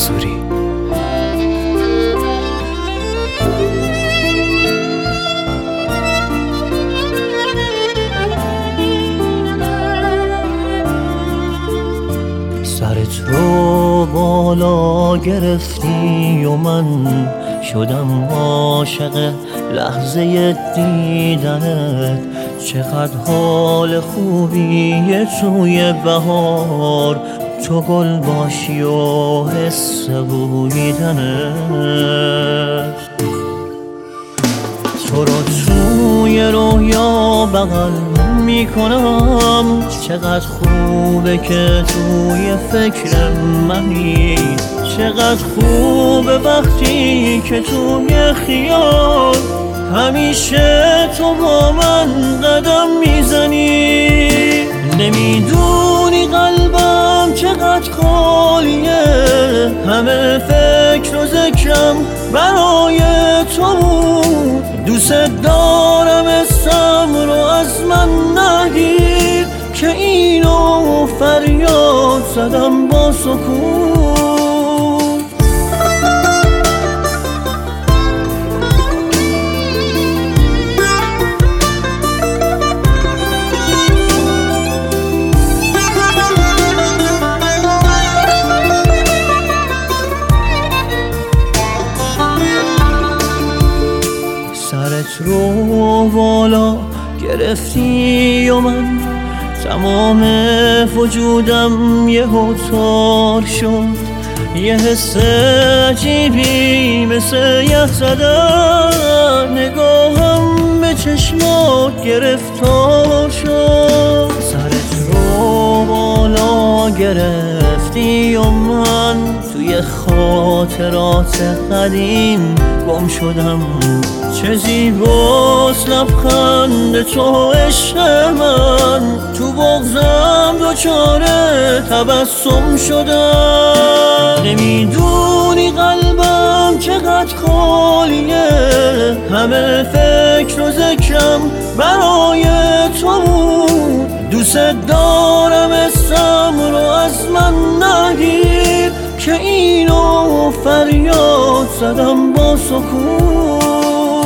منصوری. سرت رو بالا گرفتی و من شدم عاشق لحظه دیدنت. چقدر حال خوبیه توی بهار، تو گل باشی و حس بویدنت. تو رو توی رویا بغل میکنم، چقدر خوبه که توی فکر منی. چقدر خوبه وقتی که توی خیال همیشه تو با من قدم میزنی. نمیدونی قلبم چقدر خالیه، همه فکر و ذکرم برای تو بود. دوست دارم اسم رو از من نگیر، که اینو فریاد زدم با سکوت. سرت رو بالا گرفتی و من تمام وجودم یهو تار شد. یه حس عجیبی مثل یخ زدن، نگاهم به چشمات گرفتار شد. سرت رو بالا گرفتی و من توی خاطرات قدیم گم شدم. چه زیباست لبخند تو عشق من، تو بغضم دچار تبسم شدم. نمیدونی قلبم چقدر خالیه، همه فکر و ذکرم برای تو بود. دوست دارم اسم رو از من نگیر، که اینو فریاد زدم با سکوت.